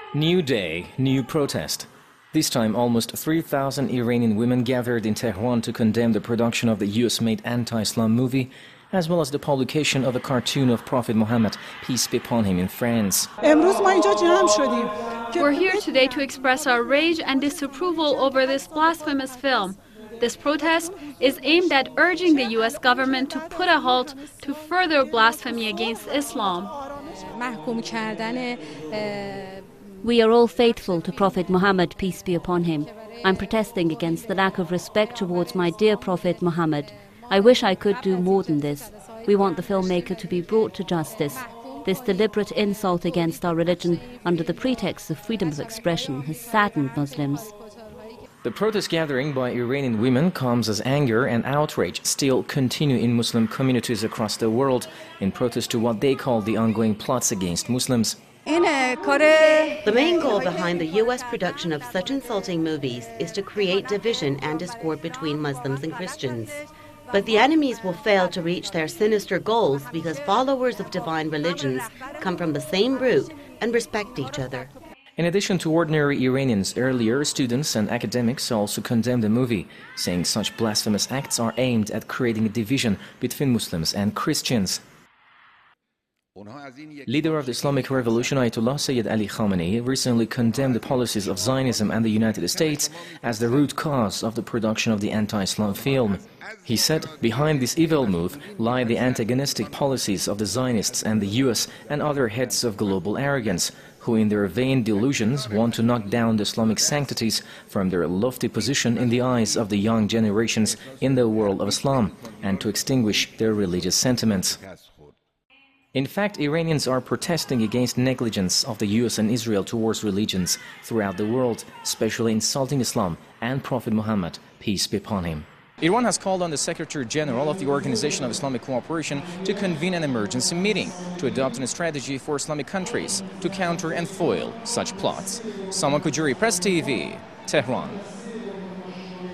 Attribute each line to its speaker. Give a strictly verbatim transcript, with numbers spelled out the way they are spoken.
Speaker 1: New day, new protest. This time, almost three thousand Iranian women gathered in Tehran to condemn the production of the U S-made anti-Islam movie, as well as the publication of a cartoon of Prophet Muhammad, peace be upon him, in France.
Speaker 2: We're here today to express our rage and disapproval over this blasphemous film. This protest is aimed at urging the U S government to put a halt to further blasphemy against Islam.
Speaker 3: We are all faithful to Prophet Muhammad, peace be upon him. I'm protesting against the lack of respect towards my dear Prophet Muhammad. I wish I could do more than this. We want the filmmaker to be brought to justice. This deliberate insult against our religion under the pretext of freedom of expression has saddened Muslims.
Speaker 1: The protest gathering by Iranian women comes as anger and outrage still continue in Muslim communities across the world in protest to what they call the ongoing plots against Muslims.
Speaker 4: The main goal behind the U S production of such insulting movies is to create division and discord between Muslims and Christians. But the enemies will fail to reach their sinister goals because followers of divine religions come from the same root and respect each other.
Speaker 1: In addition to ordinary Iranians, earlier students and academics also condemned the movie, saying such blasphemous acts are aimed at creating a division between Muslims and Christians. Leader of the Islamic Revolution Ayatollah Sayyid Ali Khamenei recently condemned the policies of Zionism and the United States as the root cause of the production of the anti-Islam film. He said, behind this evil move lie the antagonistic policies of the Zionists and the U S and other heads of global arrogance, who in their vain delusions want to knock down the Islamic sanctities from their lofty position in the eyes of the young generations in the world of Islam and to extinguish their religious sentiments. In fact, Iranians are protesting against negligence of the U S and Israel towards religions throughout the world, especially insulting Islam and Prophet Muhammad, peace be upon him. Iran has called on the Secretary General of the Organization of Islamic Cooperation to convene an emergency meeting to adopt a strategy for Islamic countries to counter and foil such plots. Salman Kujuri, Press T V, Tehran.